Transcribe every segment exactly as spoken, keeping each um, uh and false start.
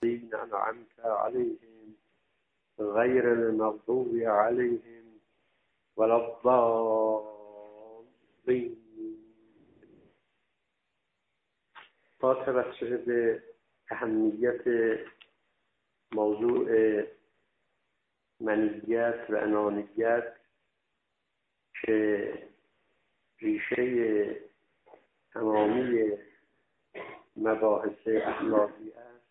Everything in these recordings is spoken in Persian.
الذين أنعمت عليهم غير المغضوب عليهم ولا الضالين. با توجه به اهمیت موضوع منیت و انانیت که ریشه تمامی مباحث اخلاقی است،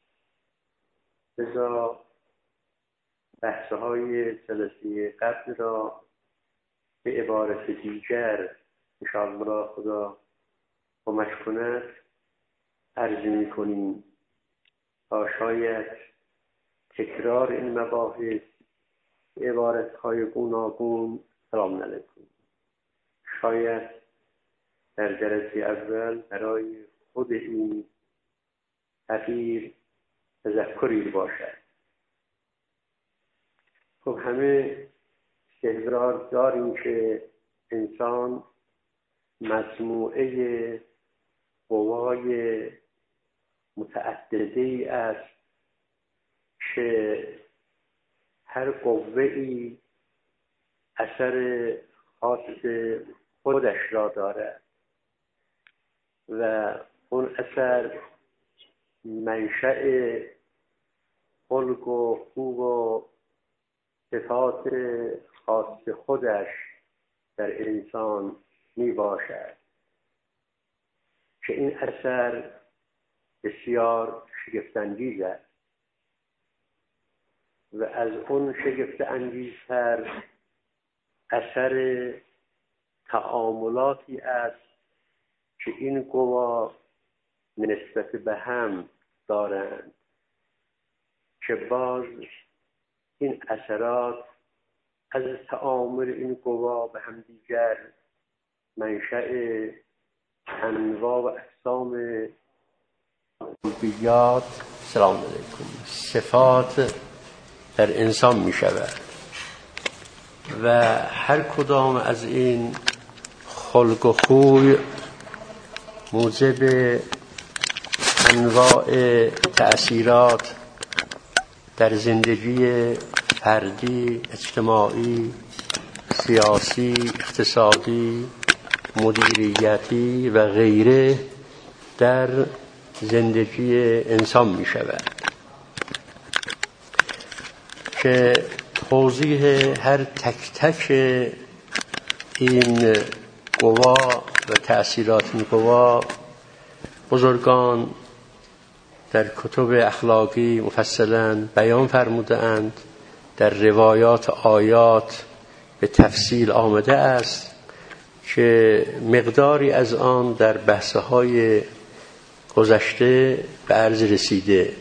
لذا بحث‌های جلسه قبل را به عبارت دیگر انشاءالله خدا کمک کند عرض می‌کنیم تا شاید تکرار این مباحث به عبارت‌های گوناگون سلام علیکم شاید در درجه اول برای خود این تغییر تذکری باشد. خب همه استحضار داریم که انسان مجموعه قوای متعددی است که هر قوه‌ای اثر خاص خودش را دارد و اون اثر منشأ خلق و خوب و صفات خاص خودش در انسان می باشد که این اثر بسیار شگفت‌انگیز است و از اون شگفت‌انگیزتر اثر تعاملاتی است که این قوا نسبت به هم دارند که باز این اثرات از تعامل این قوا به هم دیگر منشأ انواع و اقسام بیات سلام علیکم صفات در انسان می شود و هر کدام از این خلق و خوی موجب انواع تأثیرات در زندگی فردی، اجتماعی، سیاسی، اقتصادی، مدیریتی و غیره در زندگی انسان می شود که توضیح هر تک تک این قوا و تأثیرات این قوا بزرگان در کتب اخلاقی مفصلا بیان فرموده اند، در روایات آیات به تفصیل آمده است که مقداری از آن در بحث‌های گذشته به عرض رسیده.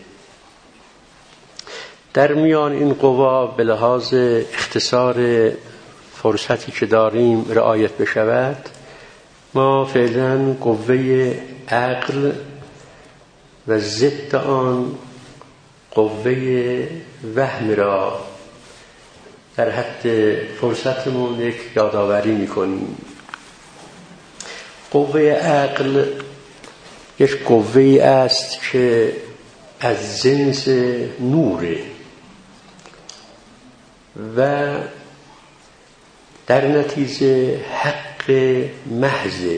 در میان این قوا به لحاظ اختصار فرصتی که داریم رعایت بشود، ما فعلا قوه عقل و ضد آن قوه وهم را در حد فرصتمون یک یادآوری می‌کنیم. قوه عقل یک قوه‌ای است که از جنس نوره و در نتیجه حق محض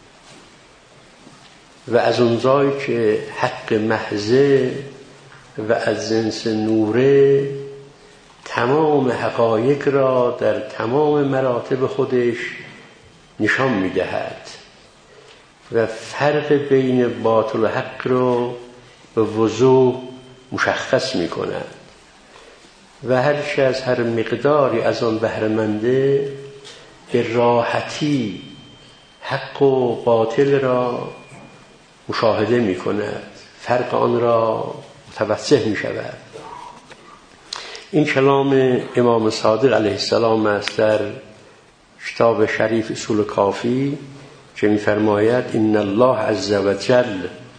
و از اونجایی که حق محض و از جنس نوره تمام حقایق را در تمام مراتب خودش نشان می‌دهد و فرق بین باطل و حق رو به وضوح مشخص می‌کند و هر چه از هر مقداری از آن بهره‌منده به راحتی حق و باطل را مشاهده می‌کند، فرق آن را متوجه می‌شود. این کلام امام صادق علیه السلام است در کتاب شریف اصول کافی که می‌فرماید ان الله عز وجل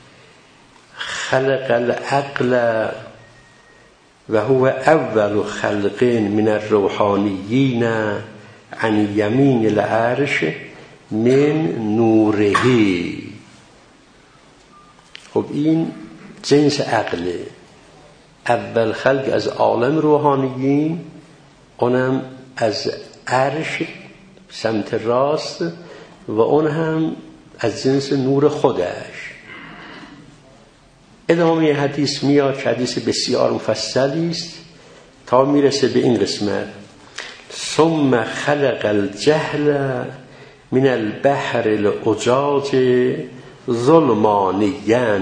خلق العقل و هو اول خلق من الروحانیین عن یمین العرش من نوره. خب این جنس عقله اول خلق از عالم روحانیین، اونم از عرش سمت راست و اون هم از جنس نور خودش. ادامه حدیث میاد که حدیث بسیار مفصلی است تا میرسه به این قسمت: ثم خلق الجهل من البحر العجاج ظلمانیا.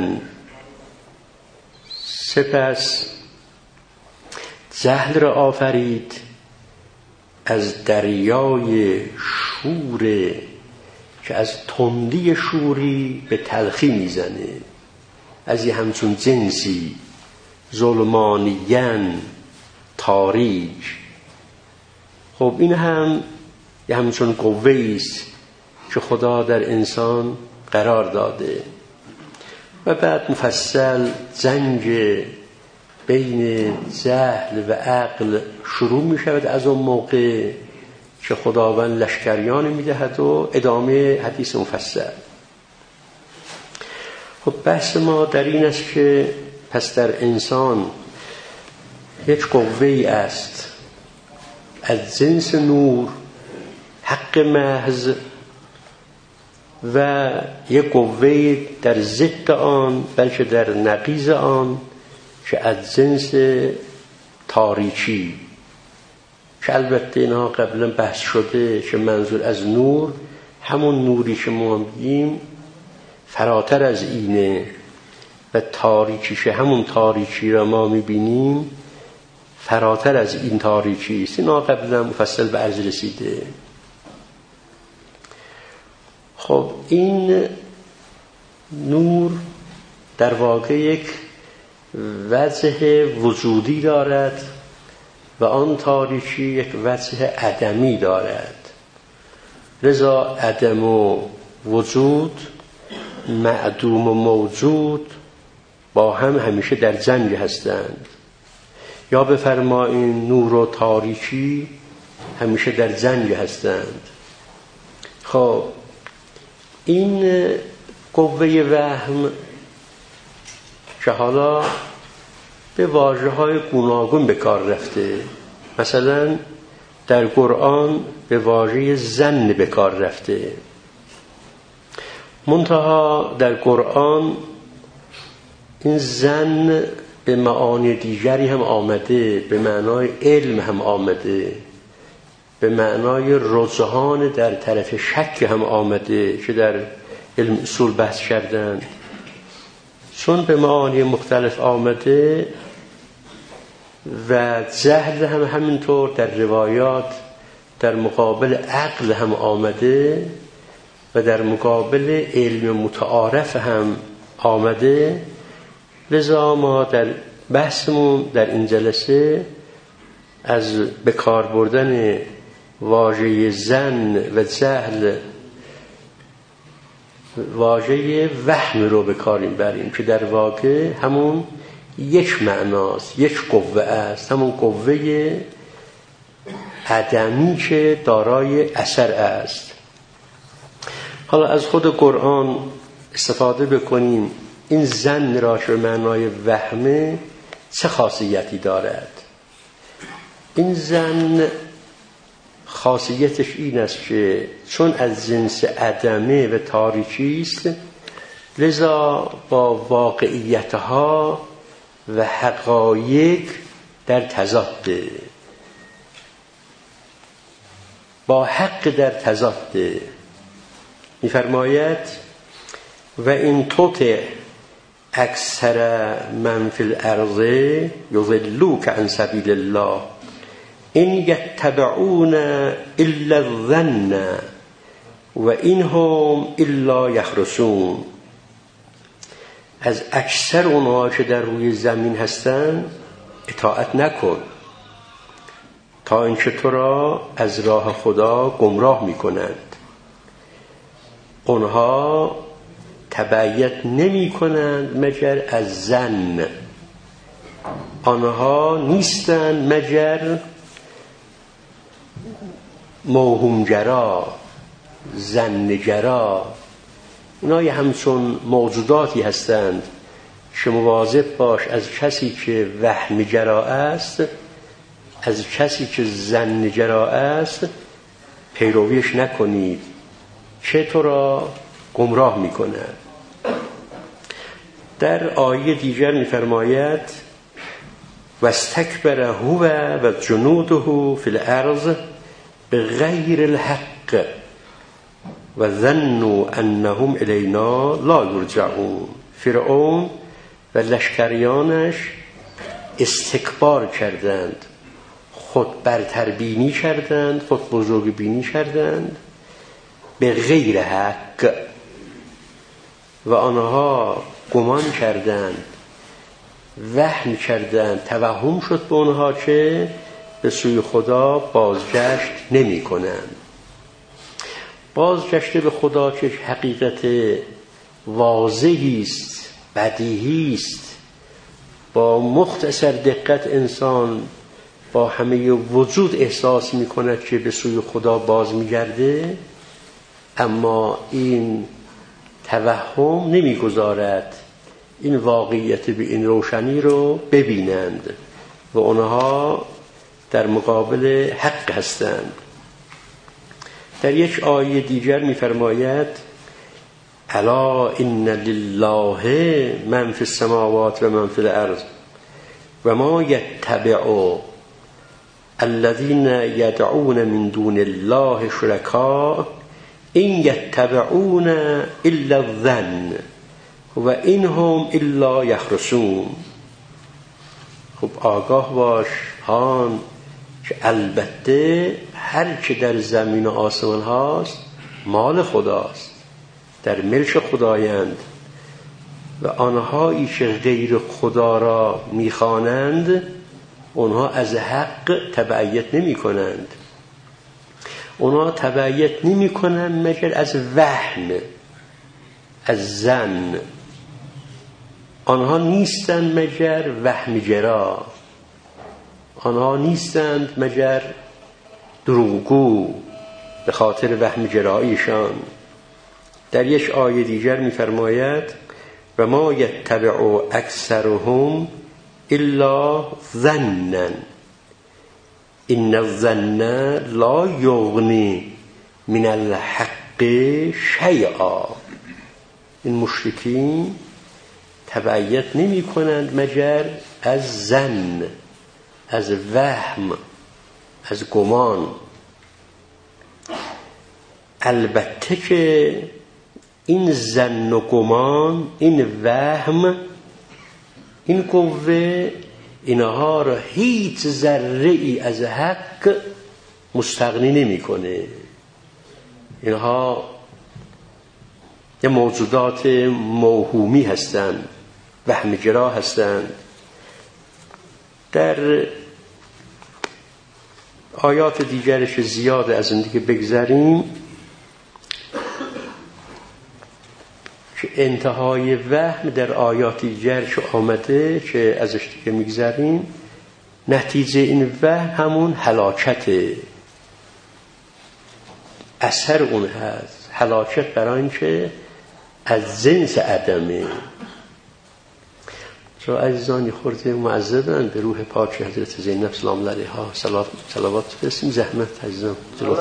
سپس جهل را آفرید از دریای شور که از تندی شوری به تلخی میزنه، از یه همچون جنسی، ظلمانیاً، تاریک. خب این هم یه همچون قوه‌ای است که خدا در انسان قرار داده. و بعد مفصل جنگ بین جهل و عقل شروع می شود از اون موقع که خداوند لشکریان می دهد و ادامه حدیث مفصل. خب بحث ما در این است که پس در انسان یک قوه‌ای است از جنس نور، حق محض، و یک قوه در ضد آن بلکه در نقیض آن که از جنس تاریکی، که البته اینها قبلا بحث شده که منظور از نور همون نوری که ما میگیم فراتر از اینه و تاریکی که همون تاریکی را ما میبینیم فراتر از این تاریکی است. اینها قبلا مفصل به عرض رسیده. خب این نور در واقع یک وجه وجودی دارد و آن تاریکی یک وجه عدمی دارد. لذا عدم و وجود، معدوم و موجود با هم همیشه در جنگ هستند، یا بفرمایین نور و تاریکی همیشه در جنگ هستند. خب این قوه وهم که حالا به واژه‌های گوناگون به کار رفته، مثلا در قرآن به واژه ظن به کار رفته، منتها در قرآن این ظن به معانی دیگری هم آمده، به معنای علم هم آمده، به معنای رجحان در طرف شک هم آمده که در علم اصول بحث کردن. چون به معانی مختلف آمده و جهل هم همینطور در روایات در مقابل عقل هم آمده و در مقابل علم متعارف هم آمده، لذا ما در بحثمون در این جلسه از بکار بردن واژه ظن و جهل واژه وهم رو به کار بریم که در واقع همون یک معناست، یک قوه است، همون قوه عدمی که دارای اثر است. حالا از خود قرآن استفاده بکنیم این ظن را که معنای وهمه چه خاصیتی دارد. این ظن خاصیتش این است که چون از جنس عدمه و تاریکی است، لذا با واقعیتها و حقایق در تضاده، با حق در تضاده. می‌فرماید و این تطع اکثر من فی الارض یضلوک عن سبیل الله ان یتبعون الا الظن و این هم الا یخرصون. از اکثر اونها که در روی زمین هستن اطاعت نکن تا اینکه تو را از راه خدا گمراه میکنند. اونها تبعیت نمی کنند مگر از ظن، آنها نیستند مگر موهومگرا، ظنگرا. اینا یه همچون موجوداتی هستند که مواظب باش از کسی که وهم‌گرا است، از کسی که ظن‌گرا است پیرویش نکنید که تو را گمراه می‌کند. در آیه دیگر می‌فرماید واستکبر هو و جنوده فی الارض بغیر الحق و ظنوا انهم الینا لا یرجعون. فرعون و لشکریانش استکبار کردند، خود برتر بینی کردند، خود بزرگ بینی کردند به غیر حق و آنها گمان کردند، وهم کردند، توهم شد به آنها که به سوی خدا بازگشت نمی کنند. بازگشت به خدا که حقیقت واضحی است، بدیهی است، با مختصر دقت انسان با همه وجود احساس می کند که به سوی خدا باز می گرده، اما این توهم نمی گذارد این واقعیت به این روشنی رو ببینند و آنها در مقابل حق هستند. در یک آیه دیگر می فرماید الا ان لله من فی السماوات و من فی الارض و ما یتبع الذین یدعون من دون الله شرکاء این یتبعون الا الظن و اینهم الا یخرصون. خب آگاه باش هان که البته هر چه در زمین و آسمان هاست مال خداست، در ملک خدایند و آنهایی که غیر خدا را میخوانند اونها از حق تبعیت نمی کنند. اونها تبعیت نمی کنند مگر از وهم، از ظن. آنها نیستند مگر وهم‌گرا، آنها نیستند مگر دروغگو به خاطر وهم‌گراییشان. در یک آیه دیگر می‌فرماید و ما یتبع اکثرهم الا ظنا ان الظن لا یغنی من الحق شیئا. این مشرکین تبعیت نمی کنند مگر از ظن، از وهم، از گمان. البته که این ظن و گمان، این وهم، این قوه، اینها را هیچ ذره ای از حق مستغنی نمی کنه. اینها یه موجودات موهومی هستند، وهم‌گرا هستند. در آیات دیگرش زیاد از این دیگه بگذریم که انتهای وهم در آیات دیگرش آمده که ازش دیگه میگذریم. نتیجه این وهم همون هلاکته، اثر اون هست. هلاکت برای این که از جنس عدمه. را عزیزانی خورده معذبن به روح پاک حضرت زینب سلام الله علیها صلوات بفرستیم. زحمت عزیزان جلو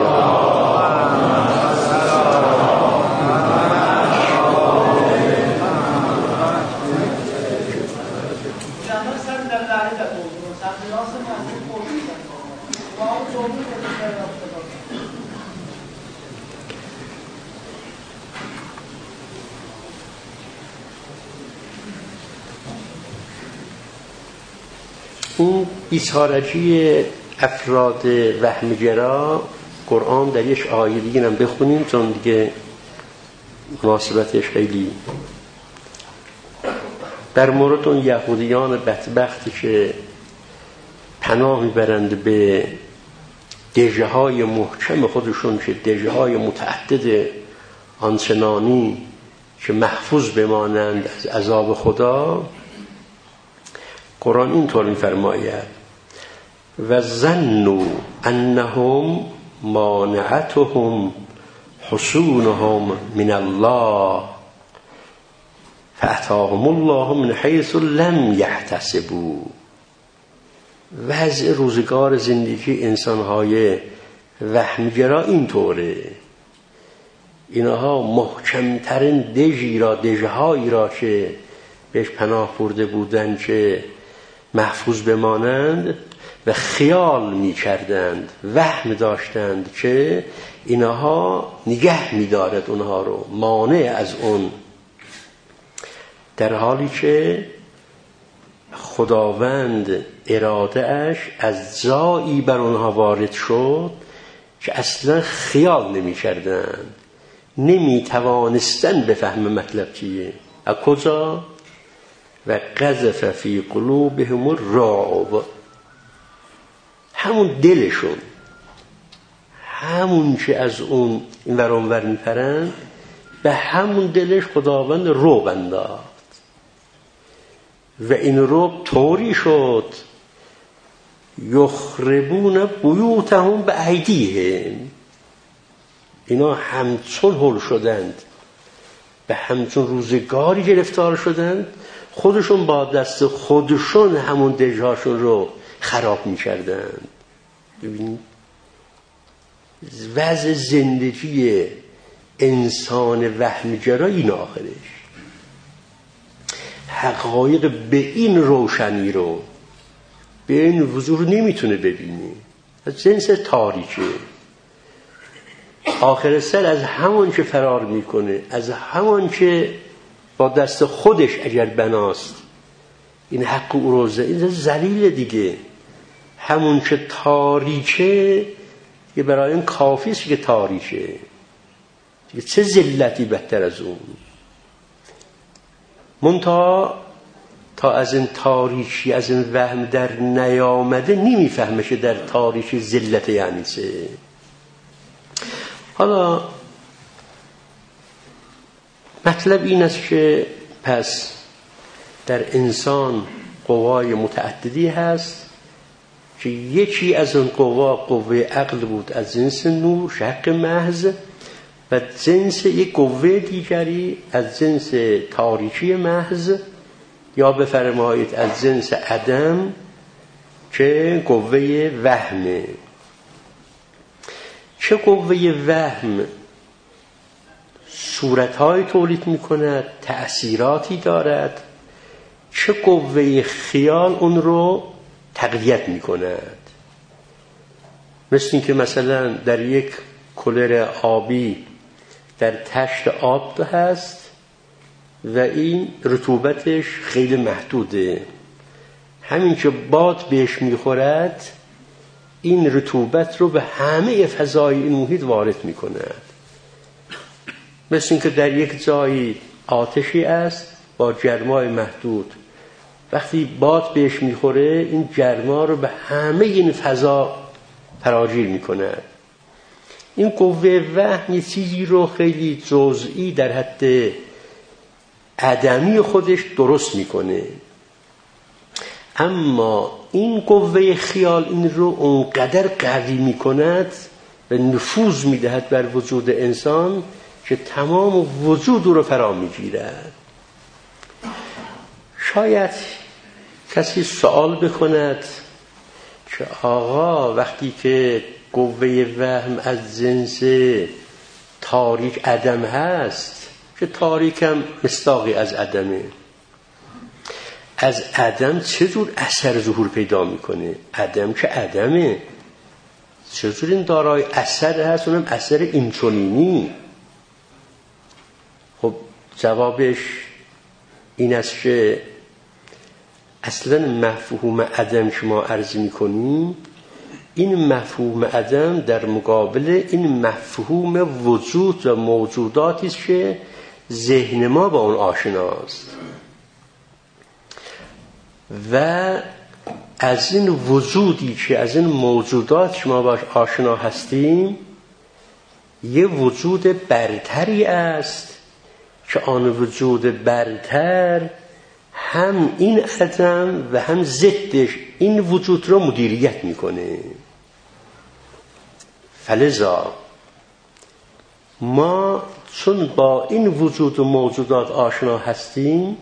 اون بیچارگی افراد وهم‌گرا قرآن در یک آیه دیگه هم بخونیم چون دیگه مناسبتش خیلی در مورد اون یهودیان بدبختی که پناه میبرند به دژه های محکم خودشون که دژه های متعدد آنچنانی که محفوظ بمانند از عذاب خدا. قرآن اینطور می‌فرماید و ظنوا انهم مانعتهم حصونهم من الله فاتاهم الله من حیث لم یحتسبوا. وضع روزگار زندگی انسانهای وهمگرا اینطوره. اینها محکمترین دژی را دژهایی را که بهش پناه برده بودند که محفوظ بمانند و خیال می کردند، وهم داشتند که اینها نگه می دارد اونها رو، مانع از اون، در حالی که خداوند اراده اش از جایی بر اونها وارد شد که اصلا خیال نمی کردند، نمی توانستن بفهم مطلب چیه. از کجا؟ و قذف فی قلوبهم الرعب، همون دلشون، همون که از اون این ور اون ور میپرند، به همون دلش خداوند رعب انداخت و این رعب طوری شد یخربون بیوتهم به ایدیهم، اینا همچون هل شدند، به همچون روزگاری گرفتار شدند، خودشون با دست خودشون همون دژهاشون رو خراب می‌کردند. ببینید وضع زندگی انسان وهمگرا این آخرش. حقایق به این روشنی رو، به این وضوح نمیتونه ببینی، از جنس تاریکه. آخر سر از همون که فرار میکنه، از همون که با دست خودش اگر بناست این حق او روزه، این ذلیل دیگه. همون که تاریکه یه برای این کافیست که تاریکه دیگه، چه ذلتی بهتر از اون. منتها تا از این تاریکی، از این وهم در نیامده، نمیفهمه که در تاریکی ذلت یعنی چه. حالا مطلب این است که پس در انسان قوای متعددی هست که یکی از اون قوا قوه عقل بود از جنس نور، حق محض، و جنس یک قوه دیگری از جنس تاریکی محض، یا بفرمایید از جنس عدم که قوه وهمه. چه قوه وهم صورت‌های تولید می‌کند، تأثیراتی دارد، چه قوه خیال اون رو تقویت می‌کند. مثل این که مثلا در یک کولر آبی در تشت آب هست و این رطوبتش خیلی محدوده، همین که باد بهش میخورد این رطوبت رو به همه فضای این محیط وارد میکند. مثل این که در یک جایی آتشی است با گرمای محدود، وقتی باد بهش میخوره این گرما رو به همه این فضا فراگیر میکند. این قوه وهم یه چیزی رو خیلی جزئی در حد عدمی خودش درست میکنه، اما این قوه خیال این رو اونقدر قوی میکند و نفوذ میدهد بر وجود انسان که تمام وجود رو فرا میگیرد. شاید کسی سوال بکند که آقا وقتی که قوه وهم از جنس تاریک عدم هست، که تاریک هم مصداقی از عدمه، از عدم چجور اثر ظهور پیدا میکنه؟ عدم که عدمه، چجور این دارای اثر هست؟ اونم اثر اینچنینی. خب جوابش این است که اصلا مفهوم عدم که ما عرض میکنیم، این مفهوم عدم در مقابل این مفهوم وجود و موجوداتی است که ذهن ما با اون آشناست، و از این وجودی که از این موجودات که ما باش آشنا هستیم یه وجود برتری است که آن وجود برتر هم این عدم و هم ضدش این وجود رو مدیریت میکنه. فلذا ما چون با این وجود و موجودات آشنا هستیم،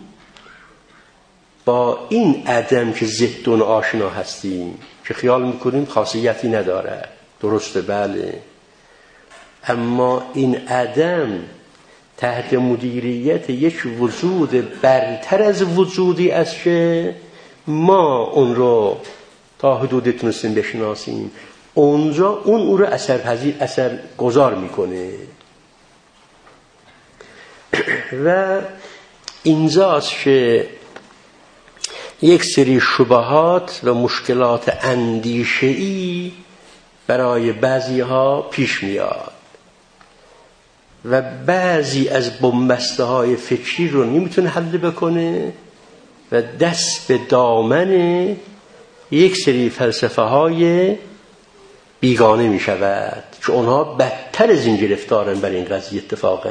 با این عدم که ضد اون آشنا هستیم که خیال میکنیم خاصیتی نداره. درسته، بله، اما این عدم تحت مدیریت یک وجود برتر از وجودی است که ما اون رو تا حدودی تونستیم بشناسیم. اونجا اون او رو اثر پذیر اثر گذار میکنه و اینجاست که یک سری شبهات و مشکلات اندیشه‌ای برای بعضی ها پیش میاد و بعضی از بنبسته های فکری رو نمیتونه حل بکنه و دست به دامن یک سری فلسفه های بیگانه می شود که اونها بدتر از این گرفتارن برای این قضیه اتفاقا.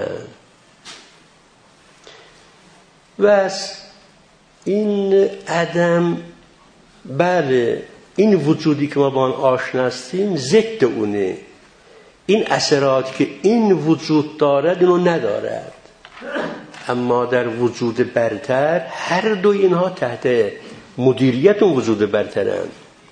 و این عدم، بله، این وجودی که ما با آن آشنا هستیم ضد اونه. این اثراتی که این وجود دارد اینو ندارد، اما در وجود برتر هر دو اینها تحت مدیریت اون وجود برترند.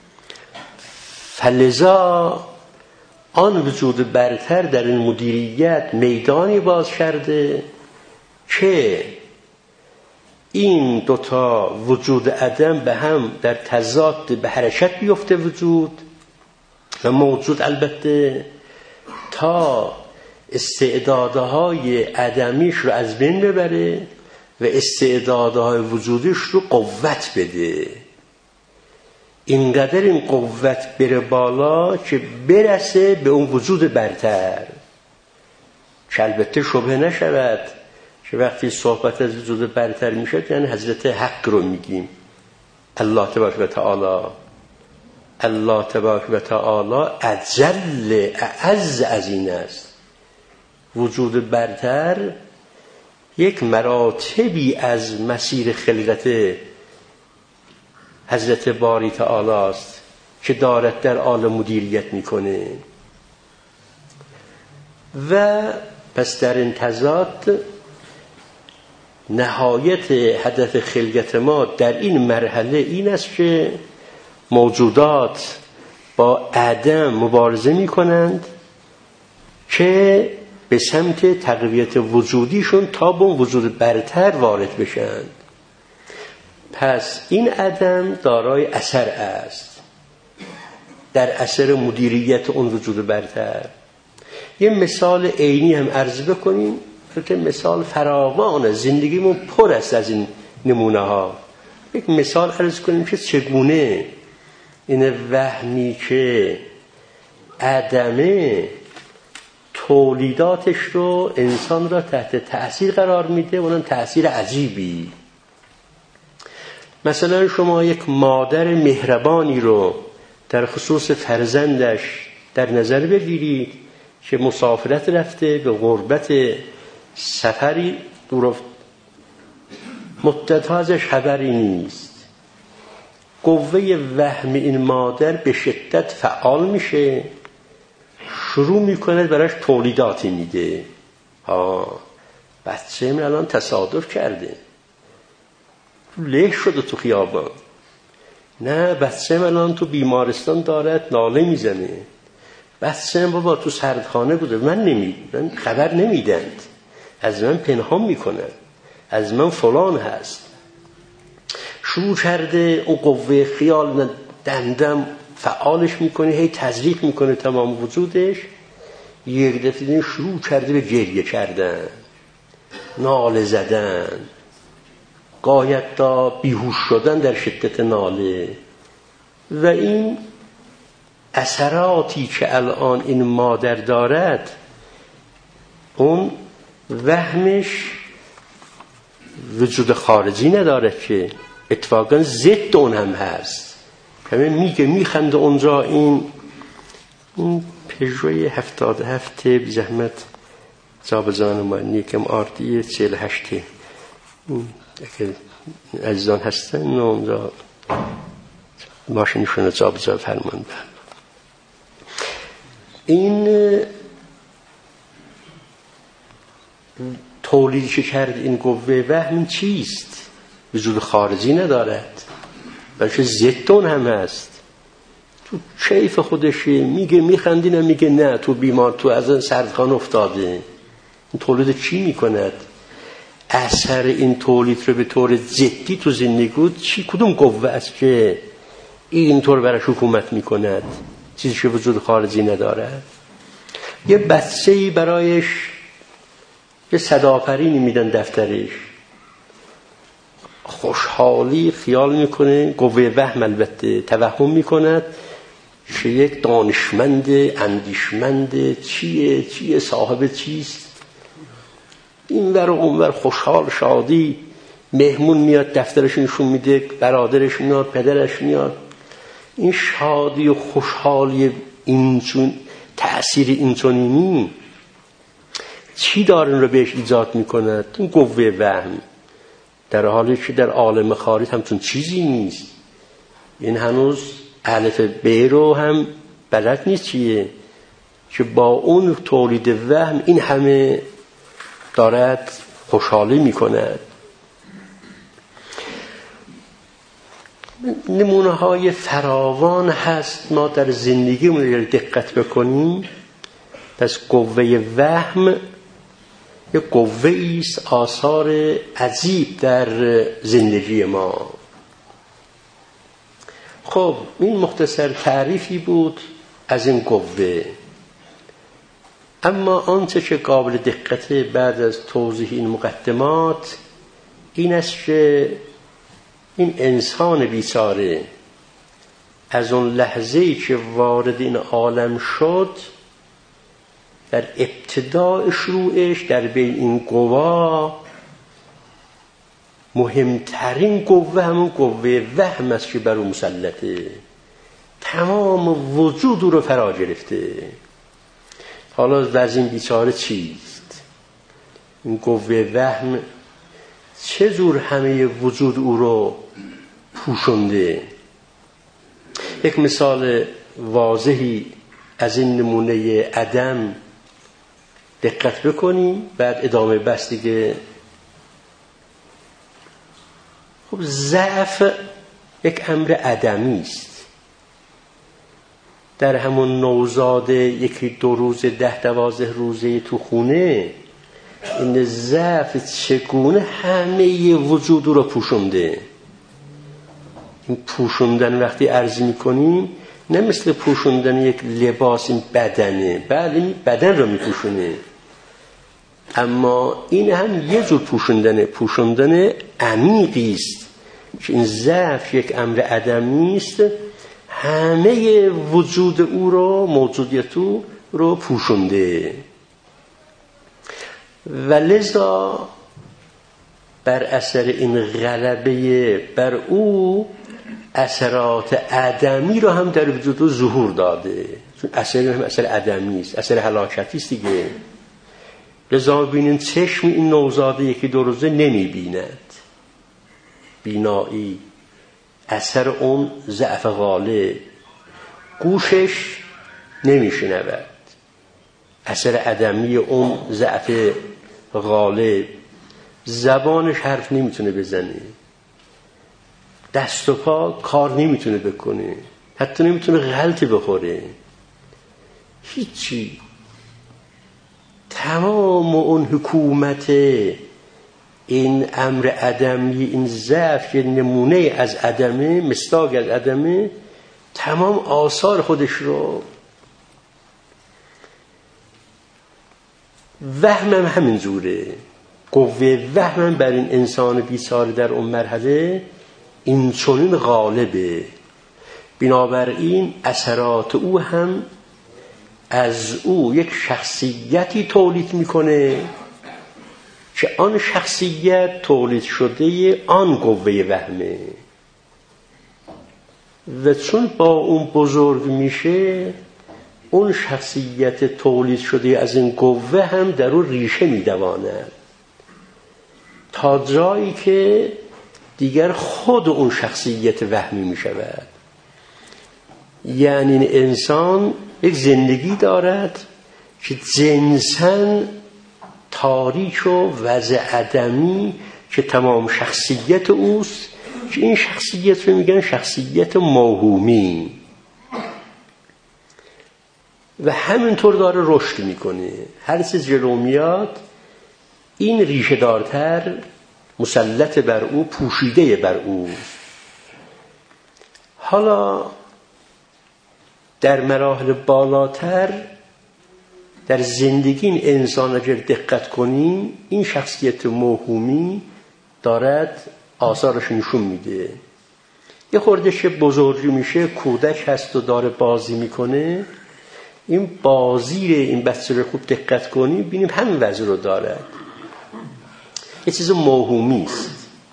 فلذا آن وجود برتر در این مدیریت میدانی باز کرده که این دوتا وجود عدم به هم در تضاد به حرکت بیفته وجود و موجود، البته تا استعدادهای عدمیش رو از بین ببره و استعدادهای وجودیش رو قوت بده. اینقدر این قوت بره بالا که برسه به اون وجود برتر، که البته شبه نشود که وقتی صحبت از وجود برتر میشه یعنی حضرت حق رو میگیم. الله تبارک و تعالی الله تبارک و تعالی اجل اعز از این است. وجود برتر یک مراتبی از مسیر خلقت حضرت باری تعالی است که دارد در عالم مدیریت میکنه. و پس در این تضاد نهایت هدف خلقت ما در این مرحله این است که موجودات با عدم مبارزه می کنند که به سمت تقویت وجودیشون تا به وجود برتر وارد بشن. پس این عدم دارای اثر است در اثر مدیریت اون وجود برتر. یه مثال عینی هم عرض بکنیم که مثال فراوان، زندگیمون پر است از این نمونه ها. یک مثال عرض کنیم که چگونه این وهمی که عدمه تولیداتش رو انسان را تحت تأثیر قرار میده، اونم تأثیر عجیبی. مثلا شما یک مادر مهربانی رو در خصوص فرزندش در نظر بگیرید که مسافرت رفته، به غربت سفری دور مدت‌ها ازش خبری نیست. قوه وهم این مادر به شدت فعال میشه، شروع میکنه براش تولیداتی میده. ها بچه من الان تصادف کرده، له شده تو خیابان. نه بچه من الان تو بیمارستان دارد ناله میزنه. بچه من بابا تو سردخانه بوده، من نمی من خبر نمیدند، از من پنهان میکنن، از من فلان هست. شروع کرده اون قوه خیال دندم فعالش میکنه، هی تزریق میکنه تمام وجودش. یک دفعه دیدین شروع کرده به گریه کردن، ناله زدن، غایت تا بیهوش شدن در شدت ناله. و این اثراتی که الان این مادر دارد، اون وهمش وجود خارجی نداره که اتفاقا ضد اون هم هست. همه میگه میخنده اونجا. این این پژوی هفتاد هفت بی زحمت جابجان ما یکم آردی چهل هشته اگه عزیزان هستن اونجا ماشینشون جابجا فرماندن. این تولیدی که کرد این قوه وهم چیست؟ وجود خارجی ندارد، بلکه ضدون هم هست. تو کیف خودشه، میگه میخندینه، میگه نه تو بیمار، تو از سردخان افتاده. این تولید چی میکند؟ اثر این تولید رو به طور جدی تو زندگی چی، کدوم قوه است که اینطور برای حکومت میکند؟ چیزی که وجود خارجی ندارد. یه بچه‌ای برایش یه صداپرینی میدن دفترش، خوشحالی خیال میکنه، قوه وهم البته توهم میکند که یک دانشمند اندیشمند چیه چیه صاحب چیست. این ور و اون ور خوشحال شادی، مهمون میاد دفترش نشون میده، برادرش میاد، پدرش میاد. این شادی و خوشحالی اینچون تأثیر اینچنینی چی دارن رو بهش ایجاد میکند؟ این قوه وهم، در حالی که در عالم خارج همچون چیزی نیست. این هنوز الف ب رو هم بلد نیست چیه، که با اون تولید وهم این همه دارد خوشحالی میکند. نمونه های فراوان هست ما در زندگیمون دقت بکنیم. پس قوه وهم یه قوه ایست آثار عجیب در زندگی ما. خب این مختصر تعریفی بود از این قوه. اما آنچه که قابل دقته بعد از توضیح این مقدمات این است که این انسان بیچاره از اون لحظه‌ای که وارد این عالم شد، در ابتدای شروعش در بین این قوا مهمترین قوه همون قوه وهم است که بر اون مسلطه، تمام وجود رو فرا گرفته. حالا از این بیچاره چیست؟ این قوه وهم چه جور همه وجود او رو پوشونده؟ یک مثال واضحی از این نمونه عدم دقت بکنیم، بعد ادامه بس دیگه. خب ضعف یک امر عدمی است. در همون نوزاده یکی دو روز ده دوازده روزه تو خونه، این ضعف چگونه همه وجود رو پوشونده. این پوشوندن وقتی عرض میکنیم نه مثل پوشوندن یک لباس، این بدنه، بله این بدن رو میپوشونه، اما این هم یه جور پوشوندنه، پوشوندن عمیقی است که این ضعف یک امر عدمی است، همه وجود او رو، موجودیت او رو پوشونده. و لذا بر اثر این غلبه بر او اثرات عدمی رو هم در وجود او ظهور داده، چون اثر هم اثر عدمی است، اثر هلاکتی است دیگه. لذا ببینید چشم این نوزاده یکی دو روزه نمی بیند، بینایی اثر اون ضعف غالب، گوشش نمی شنود اثر عدمی اون ضعف غالب، زبانش حرف نمیتونه بزنه، دست و پا کار نمیتونه بکنه، حتی نمیتونه غلطی بخوره، هیچی. تمام اون حکومت این امر عدمی، این ضعف، یه نمونه از عدمه، مصداق از عدمه، تمام آثار خودش رو. وهمم همین جوره، قوه وهمم بر این انسان بیچاره در اون مرحله این چنین غالبه. بنابراین اثرات او هم از او یک شخصیتی تولید میکنه که آن شخصیت تولید شده آن قوه وهمه، و چون با اون بزرگ میشه اون شخصیت تولید شده از این قوه هم در اون ریشه میدواند تا جایی که دیگر خود اون شخصیت وهمی میشود. یعنی این انسان یک زندگی دارد که جنساً تاریک و وضع عدمی که تمام شخصیت اوست، که این شخصیت رو میگن شخصیت موهومی و همینطور داره رشد میکنه. هر چیز جلو میاد این ریشه دارتر مسلط بر او، پوشیده بر او. حالا در مراحل بالاتر در زندگی این انسان اگر دقت کنیم، این شخصیت موهومی دارد آثارش نشون میده. یه خورده که بزرگی میشه، کودک هست و داره بازی میکنه، این بازی این بچه رو خوب دقت کنیم ببینیم همین وضع رو دارد. یه چیز موهومی است.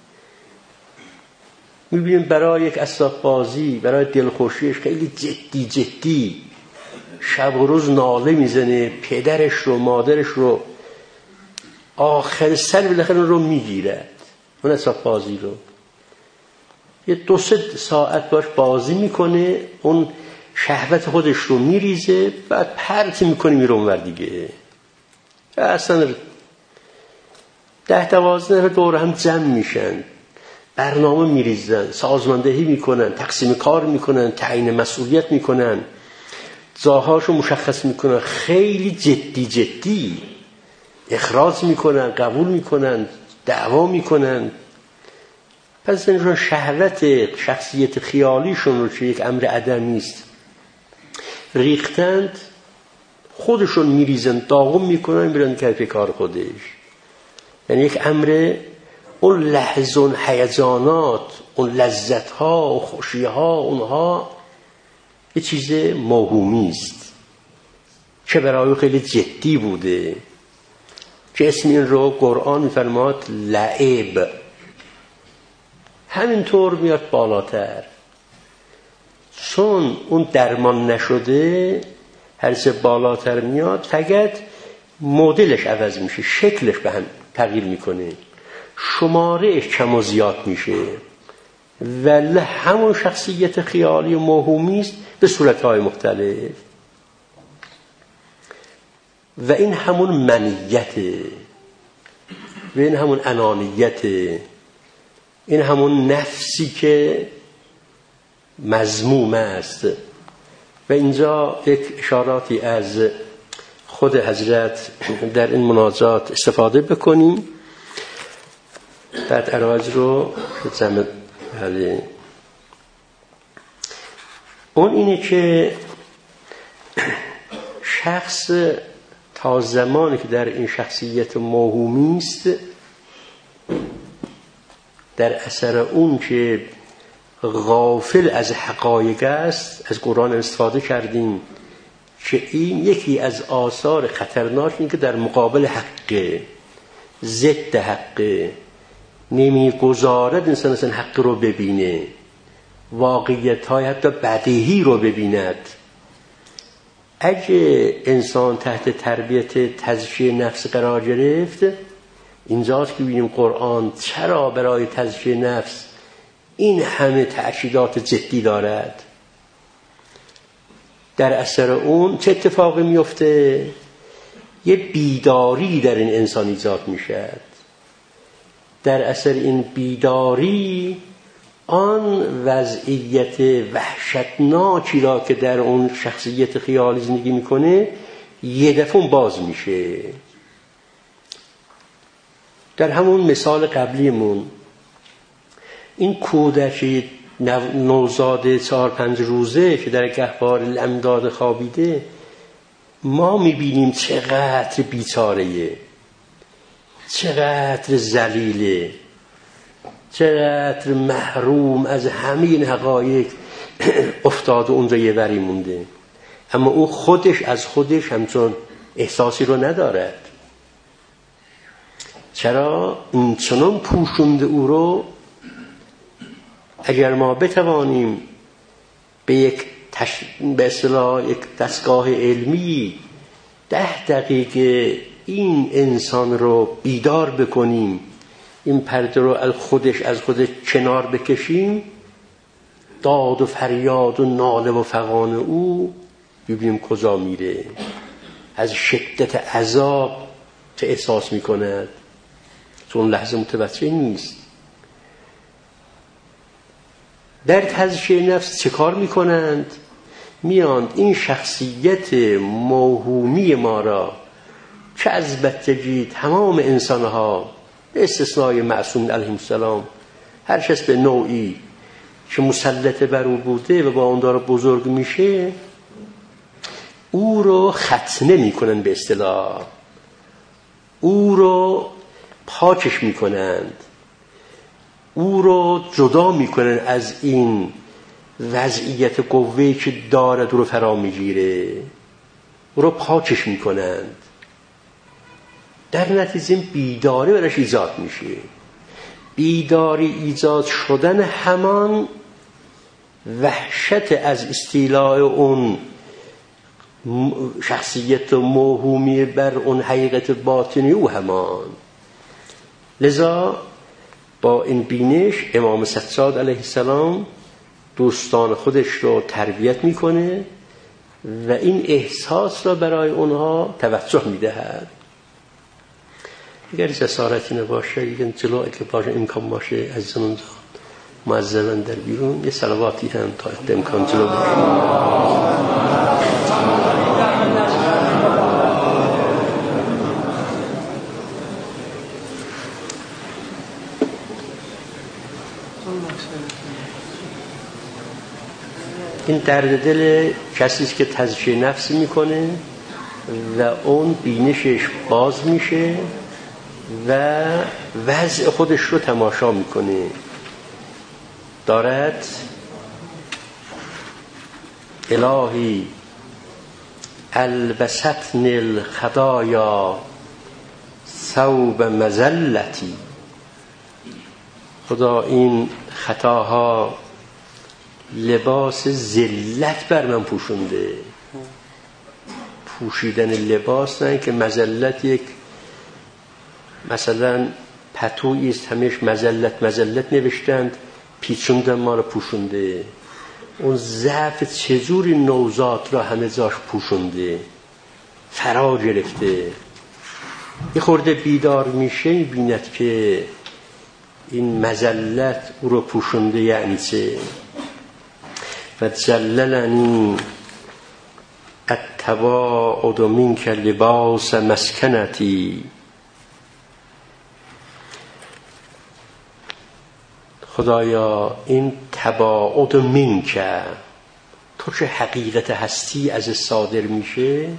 میبینیم برای یک اسباب بازی، برای دلخوشیش خیلی جدی جدی شب و روز ناله میزنه، پدرش رو مادرش رو، آخر سر بالاخره رو میگیرد اون اسباب بازی رو. یه دو سه ساعت باش بازی میکنه، اون شهوت خودش رو میریزه، بعد پرت میکنه میره اونور دیگه. اصلا ده دوازده دور هم جمع میشن، برنامه میریزن، سازماندهی میکنن، تقسیم کار میکنن، تعیین مسئولیت میکنن، جاهاشو مشخص میکنن، خیلی جدی جدی اخراج میکنن، قبول میکنن، دعوا میکنن. پس اینجا شهوت شخصیت خیالیشون رو که یک امر عدمی است ریختند، خودشون میریزن، داغم میکنن، میرن کف کار خودش. یعنی یک امر، اون لحظه، اون هیجانات، اون لذت ها و خوشی ها، اونها یه چیز موهومی است که برای خیلی جدی بوده، که اسم این رو قرآن میفرماد لعب. همینطور میاد بالاتر، چون اون درمان نشده هر چه بالاتر میاد فقط مدلش عوض میشه، شکلش به هم تغییر میکنه، شمارهش کم و زیاد میشه، ولی همون شخصیت خیالی و موهومی است به صورتهای مختلف. و این همون منیته، و این همون انانیته، این همون نفسی که مذموم است. و اینجا یک اشاراتی از خود حضرت در این مناجات استفاده بکنیم، بعد عراج رو زمین. بله. اون اینه که شخص تا زمانی که در این شخصیت موهومی است، در اثر اون که غافل از حقایق است، از قرآن استفاده کردیم که این یکی از آثار خطرناک اینه که در مقابل حق، ضد حق، نمیگذارد انسان اصلا حق رو ببینه، واقعیت های حتی بدیهی رو ببیند. اگه انسان تحت تربیت تزکیه نفس قرار گرفت، اینجاست که ببینیم قرآن چرا برای تزکیه نفس این همه تأکیدات جدی دارد. در اثر اون چه اتفاقی میفته؟ یه بیداری در این انسان ایجاد میشد. در اثر این بیداری آن وضعیت وحشتناکی را که در اون شخصیت خیالی زندگی میکنه یه دفعه باز میشه. در همون مثال قبلیمون، این کودک نوزاد چهار پنج روزه که در گهوار الامداد خوابیده، ما میبینیم چقدر بیچاره‌ایه، چقدر ذلیله، چقدر محروم از همه این حقایق افتاده، اونجا یه وری مونده، اما او خودش از خودش همچون احساسی رو ندارد. چرا؟ این چنان پوشونده او رو. اگر ما بتوانیم به یک تش... به اصطلاح یک دستگاه علمی ده دقیقه این انسان رو بیدار بکنیم، این پرده رو از خودش از خودش کنار بکشیم، داد و فریاد و ناله و فغان او ببینیم کجا میره. از شدت عذاب چه احساس میکند، چون لحظه متوجه نیست. در تزکیه نفس چه کار میکنند؟ میاند این شخصیت موهومی ما را که از بچگی تمام انسانها به استثنای معصوم علیه السلام هر کس به نوعی که مسلط بر او بوده و با اون داره بزرگ میشه، او رو ختنه میکنن، به اصطلاح او رو پاکش میکنند، او رو جدا میکنن از این وضعیت قوه‌ای که دارد رو فرا میگیره، او رو پاکش میکنند. در نتیجه بیداری برش ایجاد میشه. بیداری ایجاد شدن همان وحشت از استیلاء اون شخصیت موهومی بر اون حقیقت باطنی او همان. لذا با این بینش امام سجاد علیه السلام دوستان خودش رو تربیت میکنه و این احساس را برای اونها توجه میدهد. اگر جسارتی نباشه، اگر جلو اگه باشه امکان باشه از زمان معذبا در بیرون یه صلواتی هم تا امکان جلو باشه. این درد دل کسی است که تزکیه نفس میکنه و اون بینشش باز میشه و وضع خودش رو تماشا میکنه. دارد الهی البستن الخطایا ثوب مذلتی، خدا این خطاها لباس ذلت بر من پوشونده. پوشیدن لباس نه که مذلت، یک مثلا پتویی است همیش مذلت مذلت نوشتند، پیچوندن ما رو پوشونده. اون ضعف چجوری نوزاد را همه جاش پوشونده، فرا گرفته. یه خورده بیدار میشه میبیند که این مذلت او رو پوشونده یعنی چه. و جللنی التباعد منک لباس مسکنتی، خدایا این تباعد منک، تو چه حقیقت هستی از صادر میشه،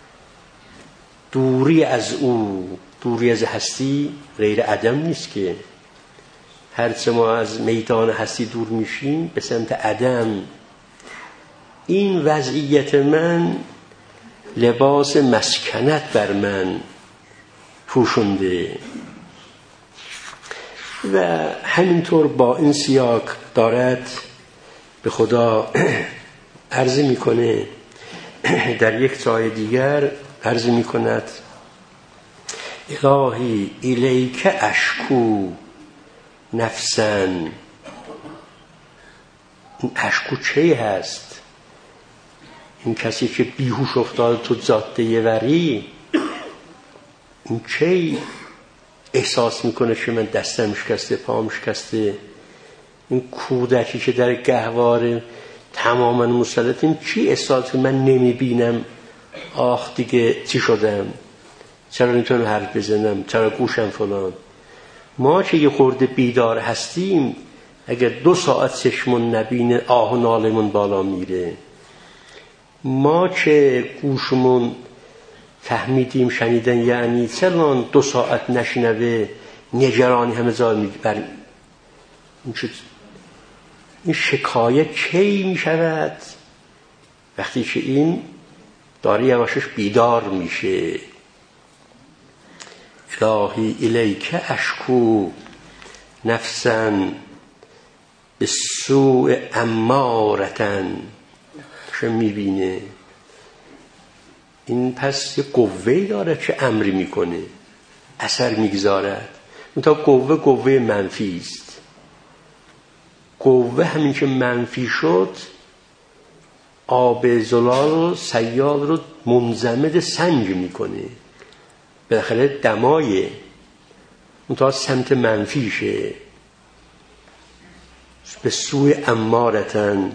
دوری از او، دوری از هستی غیر عدم نیست که. هرچه ما از میدان هستی دور میشیم به سمت عدم. این وضعیت من لباس مسکنت بر من پوشونده و همینطور با این سیاق دارد به خدا عرض میکنه. در یک جای دیگر عرض میکند الهی الیک اشکو نفسن. این اشکو چه هست؟ این کسی که بیهوش افتاد تو جاده وری، این چه احساس میکنه که من دستم شکسته، پام شکسته؟ این کودکی که در گهواره تماما مسلط، این چی احساس که من نمیبینم؟ آخ دیگه چی شدم؟ چرا نمیتونم حرف بزنم؟ چرا گوشم فلان؟ ما که یه خورده بیدار هستیم اگر دو ساعت چشمون نبینه آه و نالمون بالا میره. ما که گوشمون فهمیدیم شنیدن یعنی چرا دو ساعت نشنوه نگرانی همه جا میبر. این شکایت کی میشود؟ وقتی که این داره یواشش بیدار میشه. الهی الیک اشکو نفسن به سوء امارتن. چه میبینه این؟ پس یه قوه‌ای داره که امری میکنه، اثر میگذارد. اون تا قوه قوه منفی است. قوه همین که منفی شد آب زلال و سیال رو منضمد سنگ میکنه. بالاخره دمایه، منتها سمت منفیشه، به سوی امارتن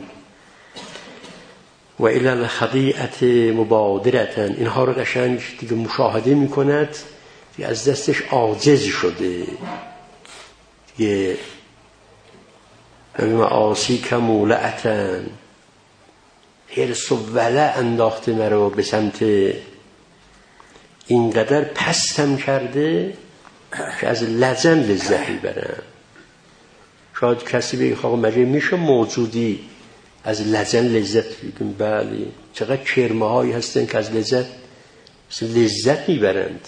و الی الخطیئة مبادرتن. اینها رو قشنگ دیگه مشاهده میکند دیگه از دستش عاجز شده، دیگه معاصی که مولعتن، حرص و ولع انداخته مرا به سمت اینقدر پستم کرده که از لجن لذت میبرم. شاید کسی بگه خب مگه میشه موجودی از لجن لذت بگیم؟ بله، چقدر کرمه هایی هستن که از لذت لذت میبرند.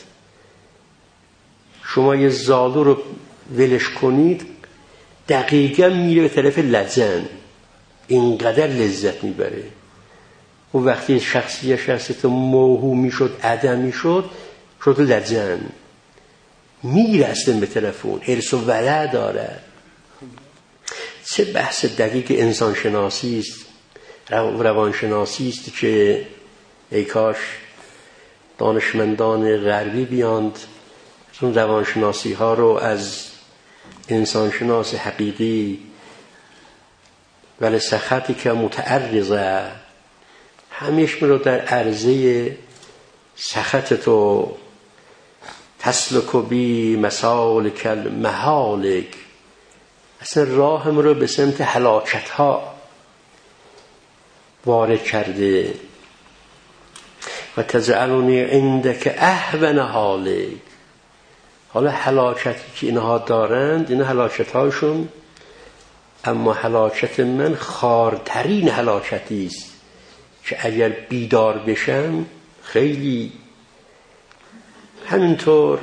شما یه زالو رو ولش کنید دقیقا میره به طرف لجن، اینقدر لذت میبره. و وقتی شخصیت شخصیت موهوم میشد، عدم میشد، شد لجن، میرسن به طرف اون، حرص و ولع داره. چه بحث دقیق انسان شناسی است، روان شناسی است که ای کاش دانشمندان غربی بیاند اون روان شناسی ها رو از انسان شناس حقیقی ولی سختی که متعرضه همیشه رو در عرضه سخت تو تسلک بی مسالک المهالک، اصلا راهم رو به سمت هلاکت ها وارد کرده. و تجعلنی عندک اهون حالک. حالا هلاکتی که اینها دارند این هلاکت هاشون، اما هلاکت من خارترین هلاکتی است که اگر بیدار بشم خیلی همینطور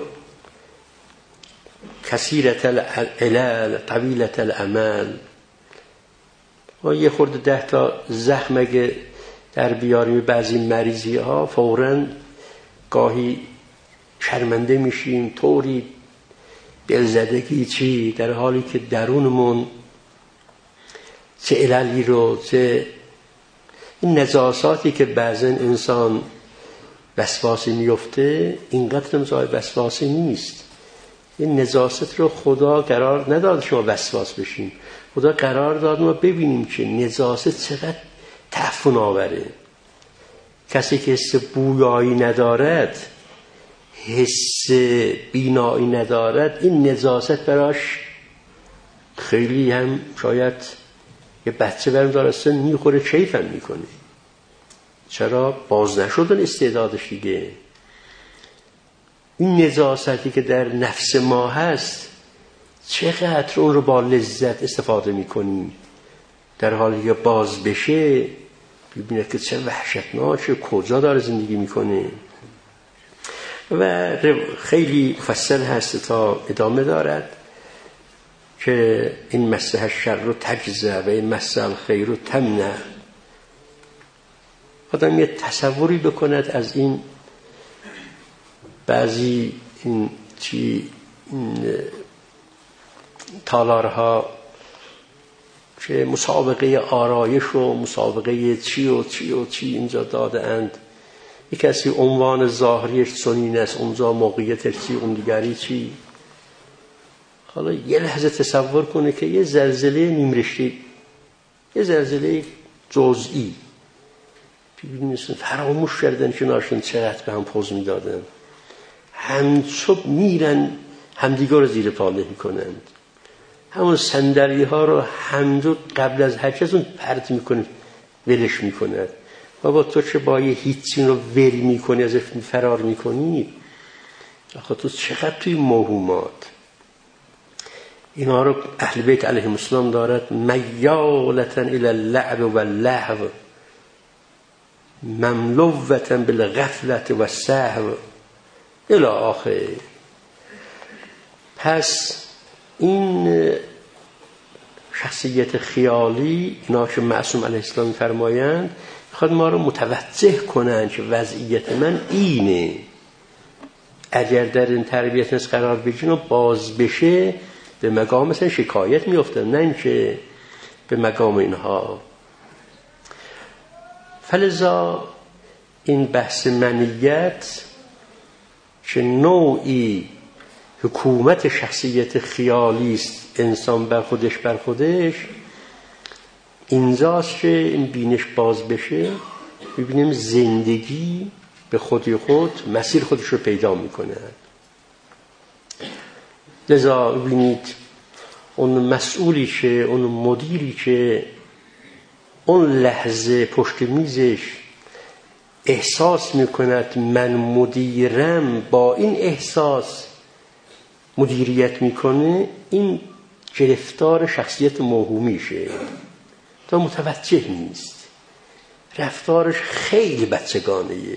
کثیرت العلل طویلت الامل. و یه خورده ده تا زخم اگه در بیاریم بعضی مریضی ها فوراً گاهی شرمنده میشیم، طوری دلزدگی چی، در حالی که درونمون چه عللی رو، چه این نجاساتی که بعضا انسان وسواسی میفته اینقدر نمزای وسواسی نیست. این نجاست رو خدا قرار نداد شما وسواس بشیم، خدا قرار داد ما ببینیم که نجاست چقدر تعفن آوره. کسی که حس بویایی ندارد، حس بینایی ندارد، این نجاست براش خیلی هم شاید یه بچه برم دارستن میخوره کیفم میکنه. چرا؟ باز نشدن استعدادش دیگه. این نجاستی که در نفس ما هست چقدر اون رو با لذت استفاده میکنیم، در حالی که باز بشه ببینه که چه وحشتناکه، کجا داره زندگی میکنه. و خیلی مفصل هست تا ادامه دارد که این مسح الشر رو تجزه و این مسح الخیر رو تمنع. آدم یه تصوری بکند از این بعضی این چی این تالارها که مسابقه آرایش و مسابقه چی و چی و چی اینجا داده اند. یک کسی عنوان ظاهریش سنین است، اونجا موقعیتش چی، اون دیگری چی. حالا یه لحظه تصور کنه که یه زلزله نیمرشتی، یه زلزله جزئی، ببینید فراموش کردن که ناشون چقدر به هم پوز میدادن، همچو میرن همدیگه رو زیر پا میکنند، همون صندلی ها رو همدو قبل از حرکتون پرت میکنه، ولش میکند. بابا تو چه با یه هیچی رو ول میکنی، از فرار میکنی؟ آخه تو چقدر توی موهومات. اینا رو اهل بیت علیهم السلام دارد میالتن الی اللعب و اللهو مملوتن بالغفلت و السهو الی آخر. پس این شخصیت خیالی اینا که معصوم علیه السلام فرمایند میخواد ما رو متوجه کنن که وضعیت من اینه. اگر در این تربیت نست قرار بگیرن و باز بشه به مقام مثلا شکایت میفتن، نه اینکه به مقام اینها. فلذا این بحث منیت که نوعی حکومت شخصیت خیالی است انسان بر خودش بر خودش، اینجاست که این بینش باز بشه، ببینیم زندگی به خودی خود مسیر خودش رو پیدا میکنه. لذا ببینید اون مسئولی که اون مدیری که اون لحظه پشت میزش احساس میکند من مدیرم، با این احساس مدیریت میکنه، این گرفتار شخصیت موهومیشه تا متوجه نیست، رفتارش خیلی بچگانه‌ایه.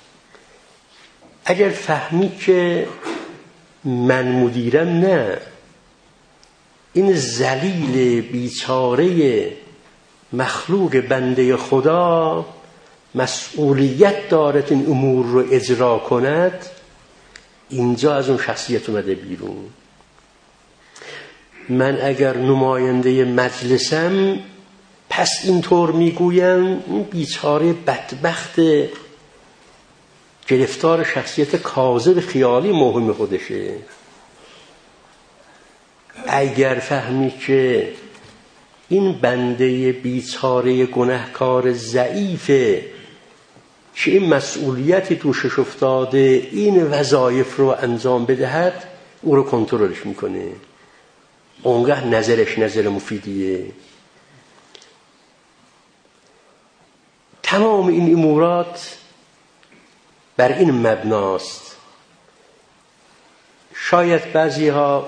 اگر فهمی که من مدیرم، نه، این ذلیل بیچاره مخلوق بنده خدا مسئولیت دارد این امور رو اجرا کند، اینجا از اون شخصیت اومده بیرون. من اگر نماینده مجلسم پس اینطور میگویم، این بیچاره بدبخت گرفتار شخصیت کاذب خیالی موهوم خودشه. اگر فهمی که این بنده بیچاره گناهکار ضعیفه که این مسئولیتی توشش افتاده این وظایف رو انجام بدهد، او رو کنترلش میکنه، اونگاه نظرش نظر مفیدیه. تمام این امورات بر این مبناست. شاید بعضی ها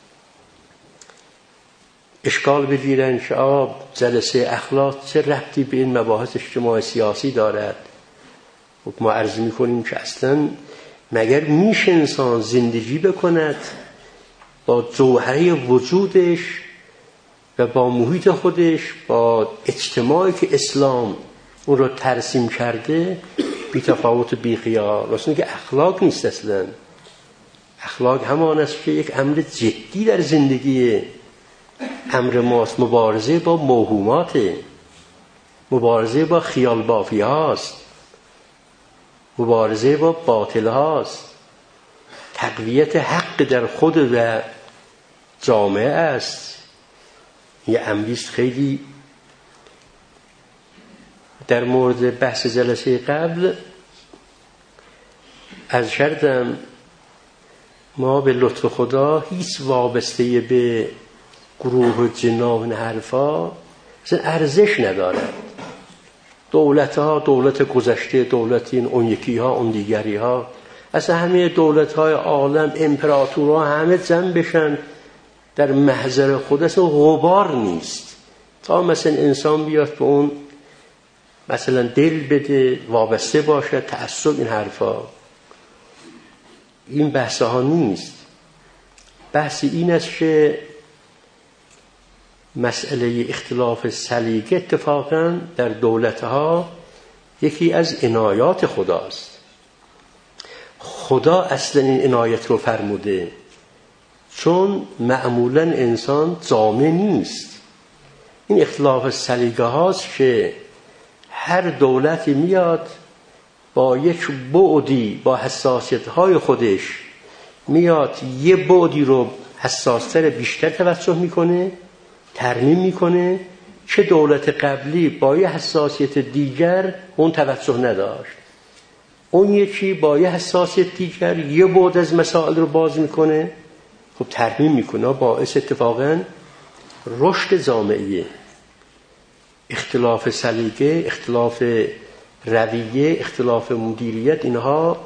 اشکال بگیرن که آقا جلسه اخلاق چه ربطی به این مباحث اجتماعی سیاسی دارد؟ ما عرض میکنیم که اصلا مگر میشه انسان زندگی بکند با جوهره وجودش و با محیط خودش، با اجتماعی که اسلام اون رو ترسیم کرده، بی تفاوت بی خیال؟ راستن که اخلاق نیست اصلا. اخلاق همان است که یک امر جدی در زندگی امر ماست، مبارزه با موهومات، مبارزه با خیال بافی هاست، مبارزه با باطل هاست، تقویت حق در خود و جامعه است. یه امریست خیلی در مورد بحث جلسه قبل از شردم، ما به لطف خدا هیچ وابسته به گروه و جناح و حرفا اصلا ارزش ندارد. دولت ها، دولت گذشته، دولت این اون یکی ها، اون دیگری ها، اصلا همه دولت های عالم، امپراتورها همه جمع بشن در محضر خود، اصلا غبار نیست تا مثلا انسان بیاد به اون مثلا دل بده، وابسته باشه، تعصب، این حرفا. این بحث ها نیست. بحث این است که مسئله اختلاف سلیقه اتفاقا در دولت ها یکی از عنایات خداست. خدا اصلا این عنایت رو فرموده، چون معمولا انسان جامع نیست. این اختلاف سلیقه هاست که هر دولتی میاد با یک بعدی، با حساسیت های خودش میاد یه بعدی رو حساستر بیشتر توجه میکنه، ترمیم میکنه، چه دولت قبلی با یه حساسیت دیگر اون توجه نداشت، اون یکی با یه حساسیت دیگر یه بعد از مسائل رو باز میکنه، خب ترمیم میکنه، باعث اتفاقا رشد جامعه. اختلاف سلیقه، اختلاف رویه، اختلاف مدیریت، اینها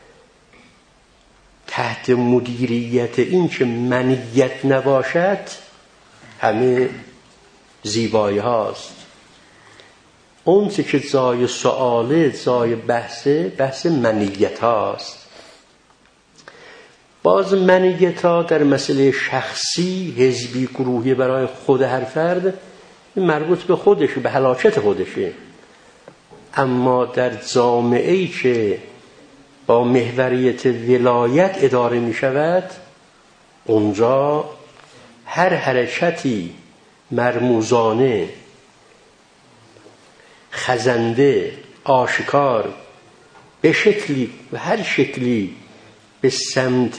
تحت مدیریت این که منیت نباشد همه زیبایی هاست. اون چه که جای سؤاله، جای بحثه، بحث منیت هاست. باز منیت ها در مسئله شخصی، حزبی، گروهی برای خود هر فرد مربوط به خودشه، به هلاکت خودشه. اما در جامعه‌ای که با محوریت ولایت اداره می شود، اونجا هر حرکتی مرموزانه، خزنده، آشکار، به شکلی و هر شکلی به سمت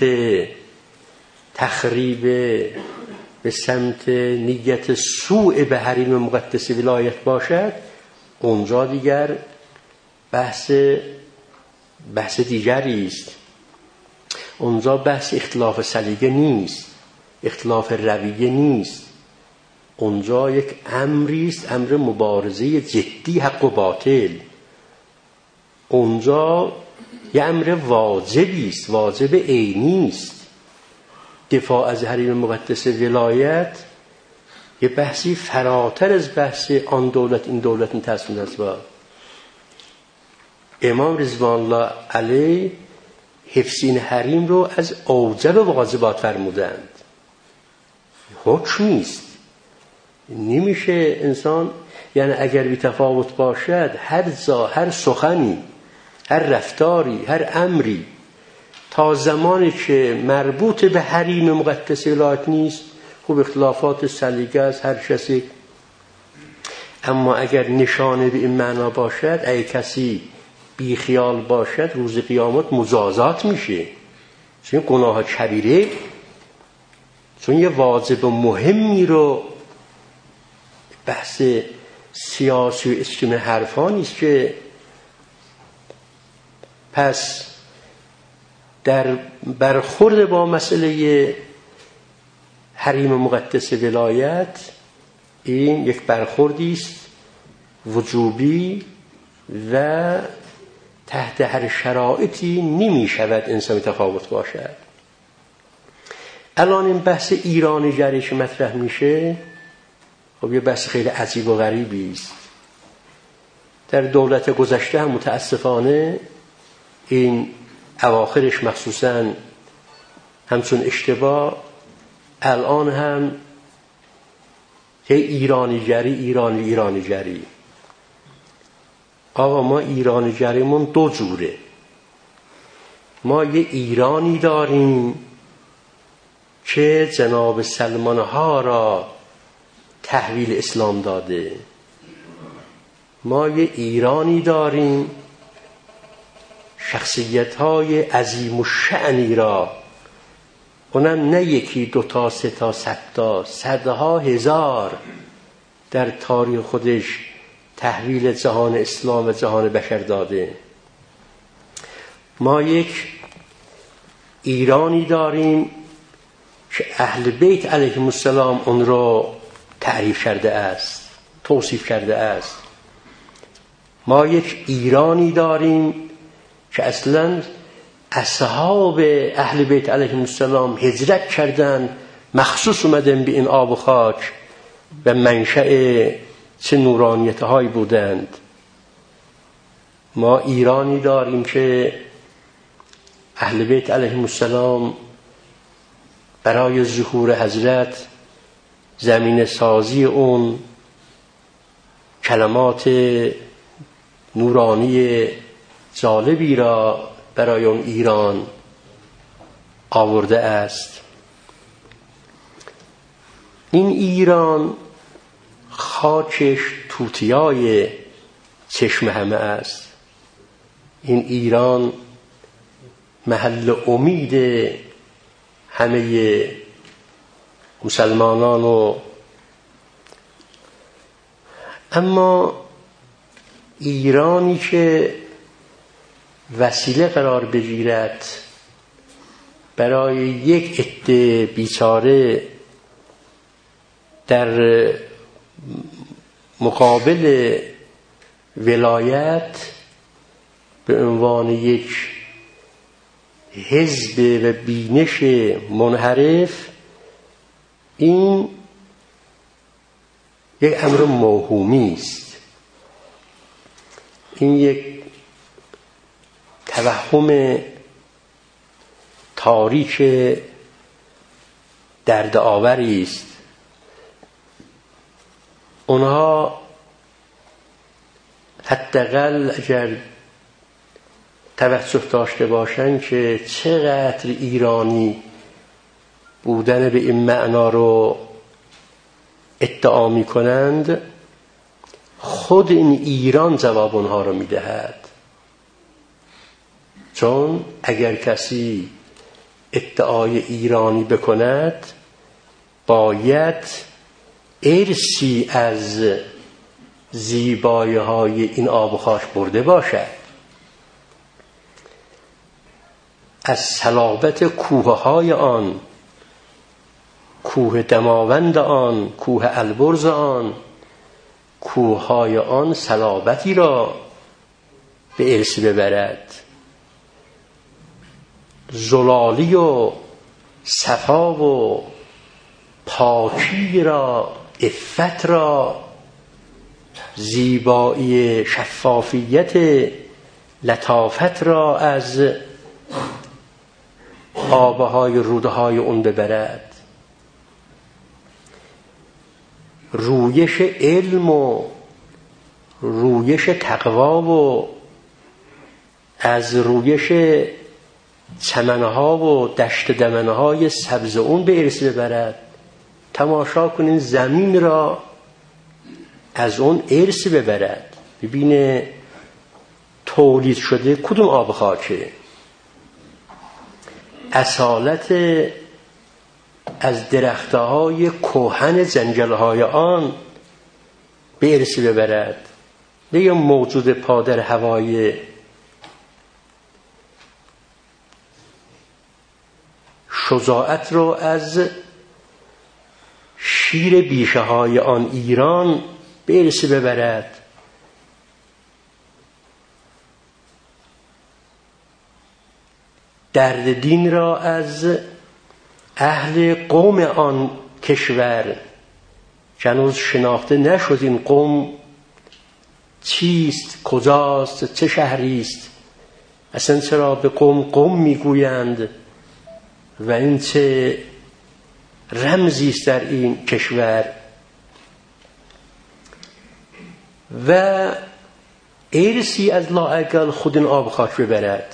تخریب، به سمت نیت سوء به حریم مقدس ولایت باشد، اونجا دیگر بحث بحث دیگری است. اونجا بحث اختلاف سلیقه نیست، اختلاف رویه نیست. اونجا یک امری است، امر مبارزه جدی حق و باطل. اونجا یک امر واجبی است، واجب عینی است. دفاع از حریم مقدس ولایت یه بحثی فراتر از بحث آن دولت این دولت این تصمیم است. با امام رضوان الله علیه حفظ این حریم رو از اوجب واجبات فرمودند. حکم نیست، نمیشه انسان، یعنی اگر بی تفاوت باشد هر زا هر سخنی، هر رفتاری، هر امری تا زمانی که مربوط به حریم مقدس ولایت نیست، خوب اختلافات سلیقه از هر کسی. اما اگر نشانه به این معنا باشد، اگه کسی بی خیال باشد، روز قیامت مجازات میشه، چون گناه کبیره، چون یه واجب مهمی رو، بحث سیاسی و اسکیم حرفا نیست که پس در برخورد با مسئله حریم مقدس ولایت، این یک برخوردی است وجوبی و تحت هر شرایطی نمی شود انسان تفاوت باشد. الان این بحث ایرانی جریش مطرح میشه، خب یه بحث خیلی عجیب و غریبی است. در دولت گذشته هم متاسفانه این اواخرش مخصوصاً همچون اشتباه، الان هم که ایرانی جری ایرانی ایرانی جری. آقا ما ایرانی جریمون دو جوره. ما یه ایرانی داریم که جناب سلمان ها را تحویل اسلام داده، ما یه ایرانی داریم شخصیت های عظیم و شأنی را، اونم نه یکی دو تا سه تا صد تا صدها هزار در تاریخ خودش تحویل جهان اسلام و جهان بشر داده. ما یک ایرانی داریم که اهل بیت علیهم السلام اون رو تعریف کرده است، توصیف کرده است. ما یک ایرانی داریم که اصلا اصحاب اهل بیت علیهم السلام هجرت کردن، مخصوص اومدن به این آب و خاک و منشأ چه نورانیت هایی بودند. ما ایرانی داریم که اهل بیت علیهم السلام برای ظهور حضرت زمین سازی اون کلمات نورانی جالبی را برای اون ایران آورده است. این ایران خاکش توتیای چشم همه است. این ایران محل امید همه مسلمانان و اما ایرانی که وسیله قرار بگیرد برای یک عده بیچاره در مقابل ولایت به عنوان یک حزب و بینش منحرف، این یک امر موهومی است. این یک توهم تاریک درد آوری است. اونها حداقل اگر توجه داشته باشند که چقدر ایرانی بودن به این معنا رو ادعا می کنند، خود این ایران جواب اونها رو می دهد. چون اگر کسی ادعای ایرانی بکند باید ارثی از زیبایی های این آب و خاک برده باشد، از صلابت کوه های آن، کوه دماوند آن، کوه البرز آن، کوه های آن صلابتی را به ارث ببرد، زلالی و صفا و پاکی را، عفت را، زیبایی شفافیت لطافت را از آبهای رودهای اون ببرد. رویش علم و رویش تقوا و از رویش چمنها و دشت دمنهای سبز اون به ارث ببرد. تماشا کنین زمین را از اون ارث ببرد، ببینه تولید شده کدوم آب خاکه، اصالت از درختهای کهن زنجلهای آن به ارث ببرد. نه یه موجود پادر هوای شجاعت رو از شیر بیشه های آن ایران به ارث ببرد. درد دین را از اهل قوم آن کشور که هنوز شناخته نشد این قوم چیست، کجاست، چه شهریست، اصلا چرا به قوم قوم میگویند و این چه رمزیست در این کشور. و ارثی از لااقل خود این آب خاک ببرد.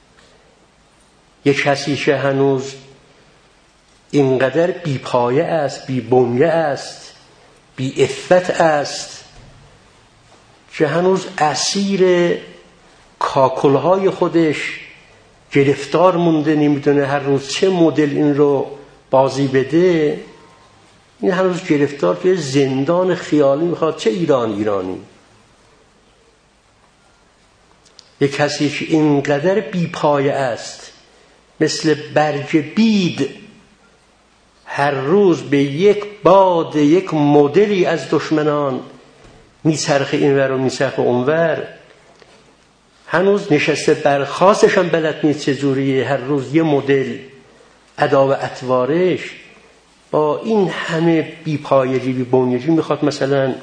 یک کسی که هنوز اینقدر بی پایه است، بی بنیه است، بی عفت است که هنوز اسیر کاکلهای خودش گرفتار مونده، نمیدونه هر روز چه مدل این رو بازی بده، این هنوز گرفتار توی زندان خیالی میخواد چه ایران ایرانی. یک کسی که اینقدر بی پایه است مثل برگ بید هر روز به یک باد یک مدلی از دشمنان میچرخه اینور و میچرخه اونور، هنوز نشسته برخاستش هم بلد نیست چجوریه، هر روز یه مدل ادا و اطوارش با این همه بی پایگی بی بنیگی میخواد مثلا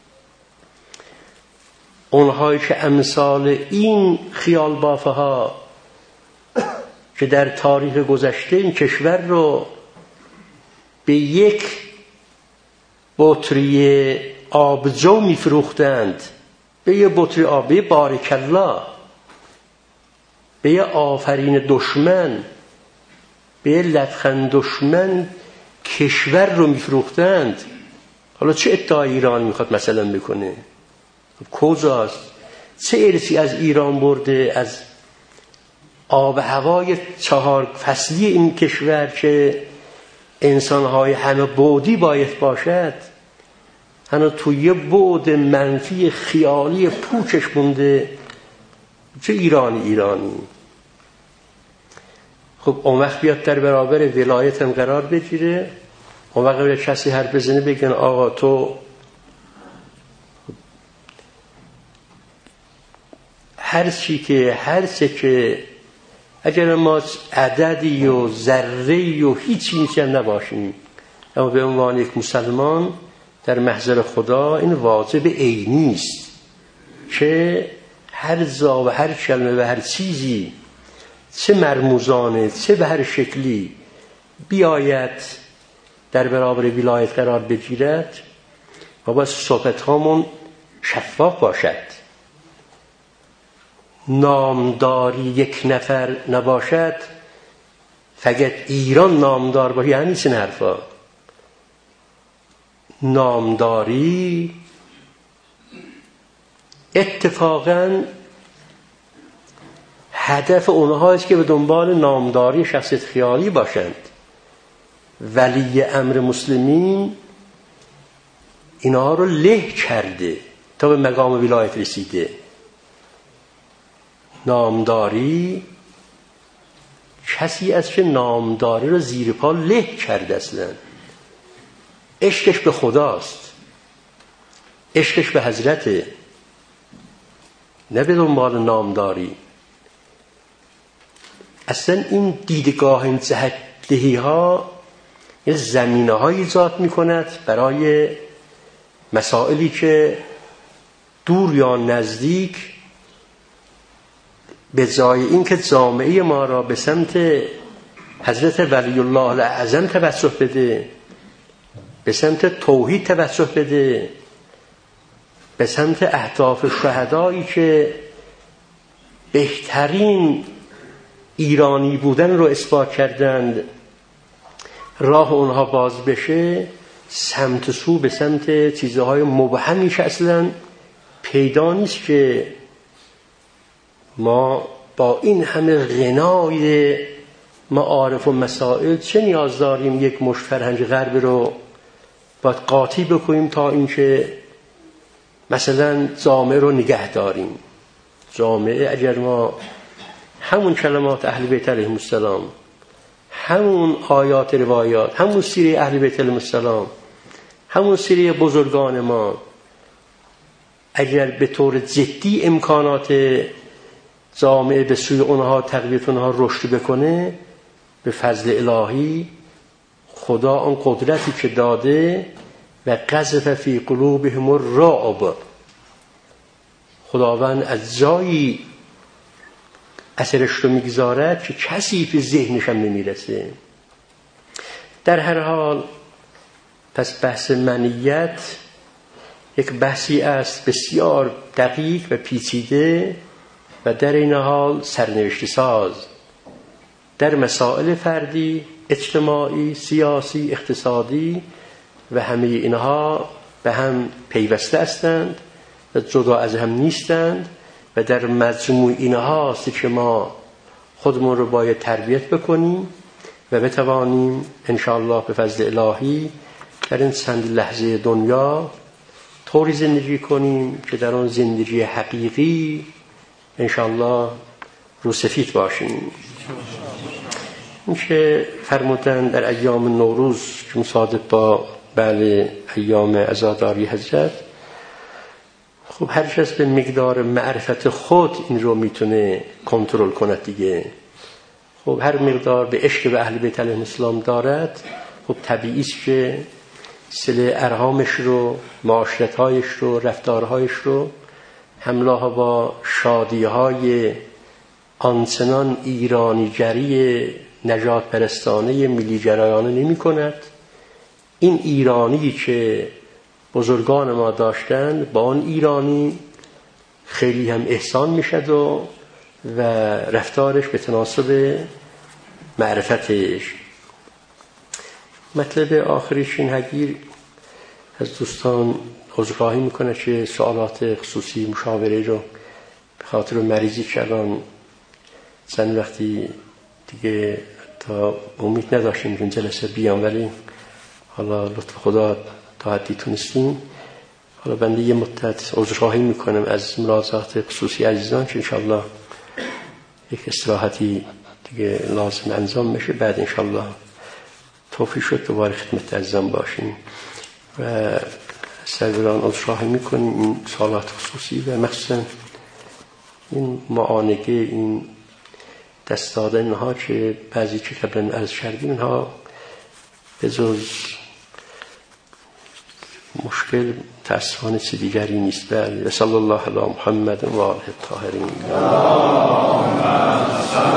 اونهایی که امثال این خیال بافه ها که در تاریخ گذشته این کشور رو به یک بطری آبجو میفروختند، به یه بطری آب، به یه بارک الله، به یه آفرین دشمن، به یه لبخند دشمن کشور رو میفروختند. حالا چه ادعای ایران میخواد مثلا بکنه؟ کجاست؟ چه ارثی از ایران برده، از آب هوای چهار فصلی این کشور که انسانهای همه بعدی باید باشد، هنوز توی یه بعد منفی خیالی پوچش مونده. چه ایرانی ایرانی؟ خب اون وقت بیاد در برابر ولایت هم قرار بگیره، اون وقت بیاد کسی حرف بزنه بگن آقا تو هر چی که هر چی که اگر ما عددی و ذره‌ای و هیچی نیستیم نباشیم، اما به عنوان یک مسلمان در محضر خدا این واجب عینی است که هر زا و هر کلمه و هر چیزی چه مرموزانه چه به هر شکلی بیاید در برابر ولایت قرار بگیرد و باید صحبت هامون شفاف باشد. نامداری یک نفر نباشد، فقط ایران نامدار باشه، یعنی چه حرفا؟ نامداری هدف اونها است که به دنبال نامداری شخصیت خیالی باشند. ولی امر مسلمین اینها رو له کرده تا به مقام ولایت رسیده. نامداری کسی است که نامداری رو زیر پا له کرده. اصلا عشقش به خداست، عشقش به حضرته، نه به دنبال نامداری. اصلا این دیدگاه، این جهت‌دهی ها یه زمینه های ایجاد می کند برای مسائلی که دور یا نزدیک به جای این که جامعه ما را به سمت حضرت ولی الله الاعظم توجه بده، به سمت توحید توجه بده، به سمت اهداف شهدایی که بهترین ایرانی بودن رو اثبات کردند راه اونها باز بشه، سمت سو به سمت چیزهای مبهمی که اصلا پیدا نیست که ما با این همه غنای معارف و مسائل چه نیاز داریم یک مشت فرهنگ غرب رو باید قاطی بکنیم تا اینکه مثلا جامعه رو نگه داریم. جامعه اگر ما همون کلمات اهل بیت علیهم السلام، همون آیات روایات، همون سیره اهل بیت علیهم السلام، همون سیره بزرگان ما، اگر به طور جدی امکانات جامعه به سوی اونها تقویت اونها رشد بکنه، به فضل الهی خدا اون قدرتی که داده و قذف فی قلوبهم الرعب، خداوند از جایی اثرش رو میگذارد که کسی به ذهنش هم نمیرسه. در هر حال پس بحث منیت یک بحثی است بسیار دقیق و پیچیده و در این حال سرنوشت ساز در مسائل فردی، اجتماعی، سیاسی، اقتصادی و همه اینها به هم پیوسته هستند و جدا از هم نیستند و در مجموع اینها است که ما خودمون رو باید تربیت بکنیم و بتوانیم انشاءالله به فضل الهی در این چند لحظه دنیا طوری زندگی کنیم که در آن زندگی حقیقی انشاءالله رو سفید باشیم. این که فرمودن در ایام نوروز که مصادف با بله ایام عزاداری حضرت، خب هر کس به مقدار معرفت خود این رو میتونه کنترل کند دیگه. خب هر مقدار به عشق به اهل بیت علیهم السلام دارد، خب طبیعی است که صله ارحامش رو، معاشرت‌هایش رو، رفتارهایش رو همراه با شادی‌های آنچنان ایرانیگری نجات پرستانه ملی جرایانه نمی کند. این ایرانی که بزرگان ما داشتند با آن ایرانی خیلی هم احسان میشد و و رفتارش به تناسب معرفتش. مطلب آخریش این حگیر از دوستان عذرخواهی میکنه که سوالات خصوصی مشاوره رو به خاطر مریضی کردن چند وقتی دیگه تا امید نداشتیم که این جلسه بیام، ولی حالا لطف خدا تا حدی تونستیم. حالا بنده یه مدت عذرخواهی میکنم از ملاحظات خصوصی عزیزان که انشالله یک استراحتی دیگه لازم انجام بشه، بعد انشالله توفیق شد دوباره خدمت عزیزان باشیم و سروران عذرخواهی میکنیم این سوالات خصوصی و مخصوصا این معانقه، این دست دادن اینها که بعضی که قبلا عرض کردیم اینها به جز مشکل تأسفانه چه دیگری نیست. بله. صلی الله علی محمد و آله الطاهرین.